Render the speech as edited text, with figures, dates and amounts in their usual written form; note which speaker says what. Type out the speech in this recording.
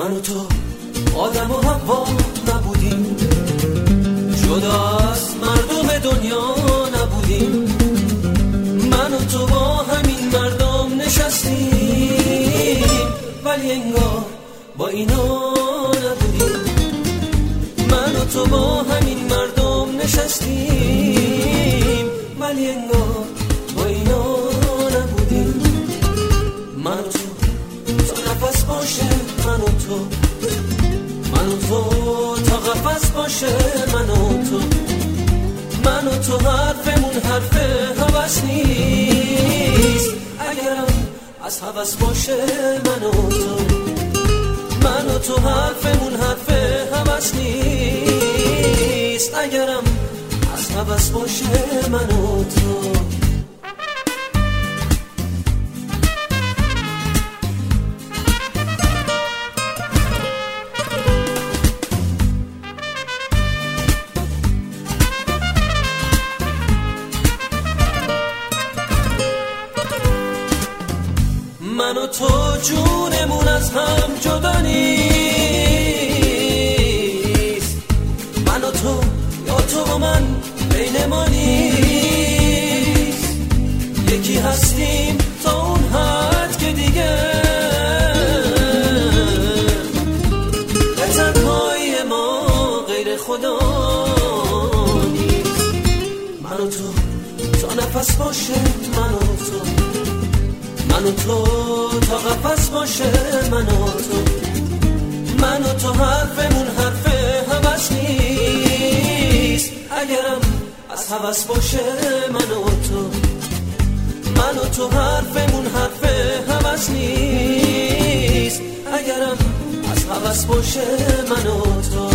Speaker 1: من و تو آدم و حوا نبودیم، جدا از مردم دنیا نبودیم. من و تو با همین مردم نشستیم، ولی انگار با اینا نبودیم. من و تو با همین مردم نشستیم، ولی انگار با اینا نبودیم. من و تو تا نفس باشه، من و تو، من و تو تا قفس باشه، من و تو، من و تو حرفمون حرف هوس نیست. اگرم از هوس باشه، من و تو، من و تو حرفمون حرف هوس نیست. اگرم از هوس باشه، من و تو. من و تو جونمون از هم جدا نیست. من و تو یا تو و من بین ما نیست. یکی هستیم تا اون حد که دیگه به تنهایی ما غیر خدا نیست. من و تو تا نفس باشه، من و تو، من و تو تا قفس باشه، من و تو، من و تو حرفمون حرف هوس نیست. اگرم از هوس باشه، من و تو، من و تو حرفمون حرف هوس نیست. اگرم از هوس باشه، من و تو.